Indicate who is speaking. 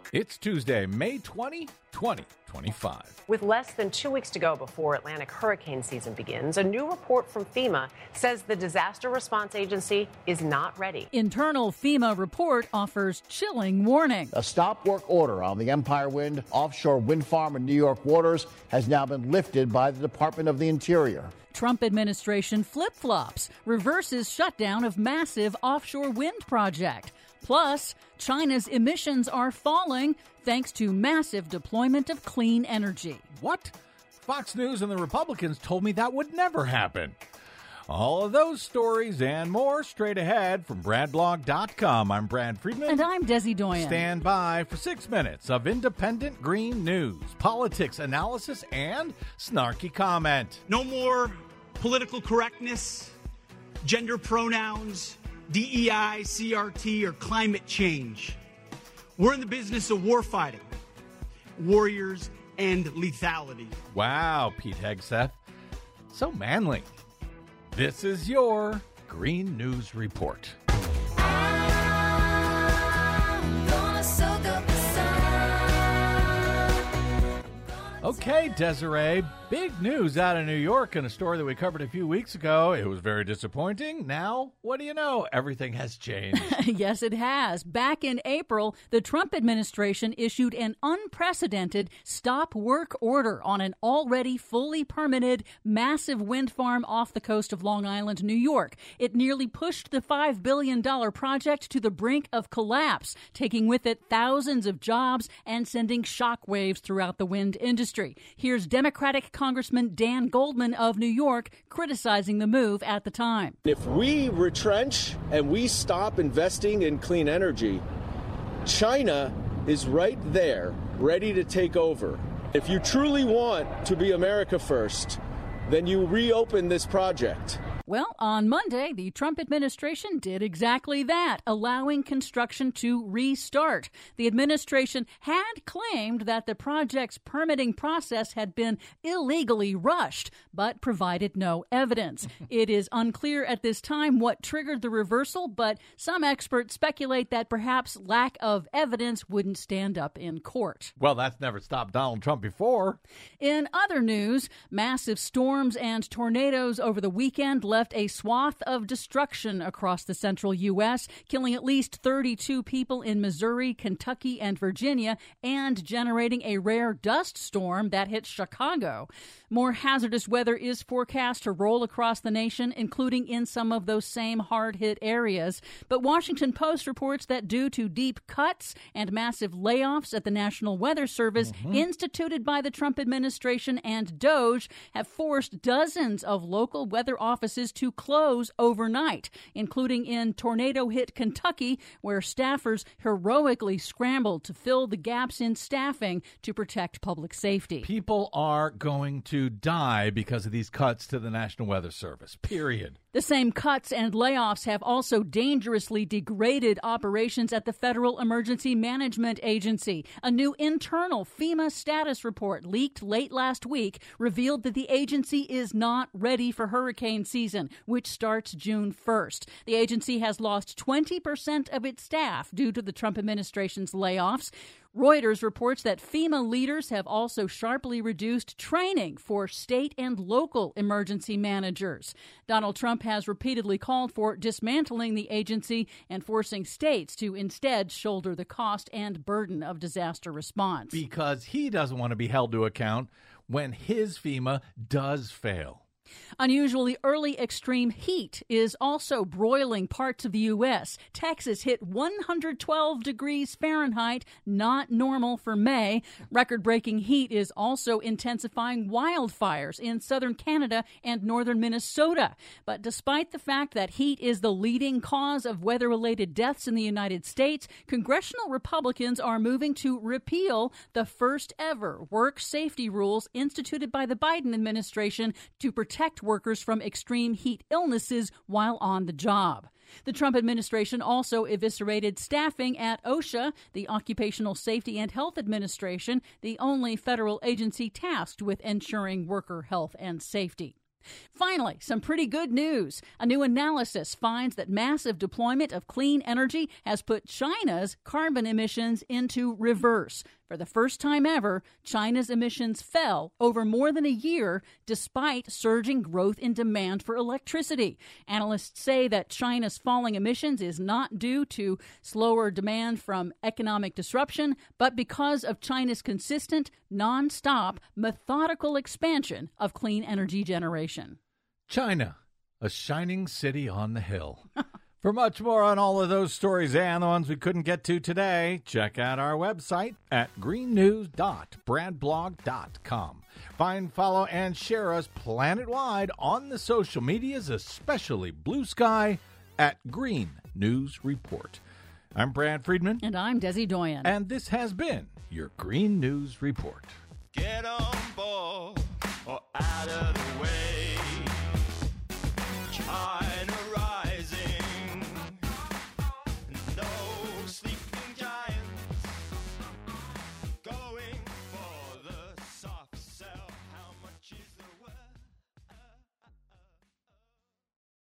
Speaker 1: It's Tuesday, May 20, 2025.
Speaker 2: With less than 2 weeks to go before Atlantic hurricane season begins, a new report from FEMA says the disaster response agency is not ready.
Speaker 3: Internal FEMA report offers chilling warning.
Speaker 4: A stop work order on the Empire Wind offshore wind farm in New York waters has now been lifted by the Department of the Interior.
Speaker 3: Trump administration flip-flops, reverses shutdown of massive offshore wind project. Plus, China's emissions are falling thanks to massive deployment of clean energy.
Speaker 1: What? Fox News and the Republicans told me that would never happen. All of those stories and more straight ahead from BradBlog.com. I'm Brad Friedman.
Speaker 3: And I'm Desi Doyen.
Speaker 1: Stand by for 6 minutes of independent green news, politics analysis, and snarky comment.
Speaker 5: No more political correctness, gender pronouns, DEI, CRT, or climate change. We're in the business of war fighting, warriors, and lethality.
Speaker 1: Wow, Pete Hegseth. So manly. This is your Green News Report. Okay, Desiree, big news out of New York in a story that we covered a few weeks ago. It was very disappointing. Now, what do you know? Everything has changed.
Speaker 3: Yes, it has. Back in April, the Trump administration issued an unprecedented stop work order on an already fully permitted massive wind farm off the coast of Long Island, New York. It nearly pushed the $5 billion project to the brink of collapse, taking with it thousands of jobs and sending shockwaves throughout the wind industry. Here's Democratic Congressman Dan Goldman of New York criticizing the move at the time.
Speaker 6: If we retrench and we stop investing in clean energy, China is right there, ready to take over. If you truly want to be America first, then you reopen this project.
Speaker 3: Well, on Monday, the Trump administration did exactly that, allowing construction to restart. The administration had claimed that the project's permitting process had been illegally rushed, but provided no evidence. It is unclear at this time what triggered the reversal, but some experts speculate that perhaps lack of evidence wouldn't stand up in court.
Speaker 1: Well, that's never stopped Donald Trump before.
Speaker 3: In other news, massive storms and tornadoes over the weekend left a swath of destruction across the central U.S., killing at least 32 people in Missouri, Kentucky, and Virginia, and generating a rare dust storm that hit Chicago. More hazardous weather is forecast to roll across the nation, including in some of those same hard-hit areas. But Washington Post reports that due to deep cuts and massive layoffs at the National Weather Service, instituted by the Trump administration and DOJ, have forced dozens of local weather offices to close overnight, including in tornado-hit Kentucky, where staffers heroically scrambled to fill the gaps in staffing to protect public safety.
Speaker 1: People are going to die because of these cuts to the National Weather Service, period.
Speaker 3: The same cuts and layoffs have also dangerously degraded operations at the Federal Emergency Management Agency. A new internal FEMA status report leaked late last week revealed that the agency is not ready for hurricane season, which starts June 1st. The agency has lost 20% of its staff due to the Trump administration's layoffs. Reuters reports that FEMA leaders have also sharply reduced training for state and local emergency managers. Donald Trump has repeatedly called for dismantling the agency and forcing states to instead shoulder the cost and burden of disaster response.
Speaker 1: Because he doesn't want to be held to account when his FEMA does fail.
Speaker 3: Unusually early extreme heat is also broiling parts of the U.S. Texas hit 112 degrees Fahrenheit, not normal for May. Record-breaking heat is also intensifying wildfires in southern Canada and northern Minnesota. But despite the fact that heat is the leading cause of weather-related deaths in the United States, congressional Republicans are moving to repeal the first-ever work safety rules instituted by the Biden administration to protect workers from extreme heat illnesses while on the job. The Trump administration also eviscerated staffing at OSHA, the Occupational Safety and Health Administration, the only federal agency tasked with ensuring worker health and safety. Finally, some pretty good news. A new analysis finds that massive deployment of clean energy has put China's carbon emissions into reverse. For the first time ever, China's emissions fell over more than a year despite surging growth in demand for electricity. Analysts say that China's falling emissions is not due to slower demand from economic disruption, but because of China's consistent, non-stop, methodical expansion of clean energy generation.
Speaker 1: China, a shining city on the hill. For much more on all of those stories and the ones we couldn't get to today, check out our website at greennews.bradblog.com. Find, follow, and share us planet-wide on the social medias, especially Blue Sky, at Green News Report. I'm Brad Friedman.
Speaker 3: And I'm Desi Doyen.
Speaker 1: And this has been your Green News Report.
Speaker 7: Get on board or out of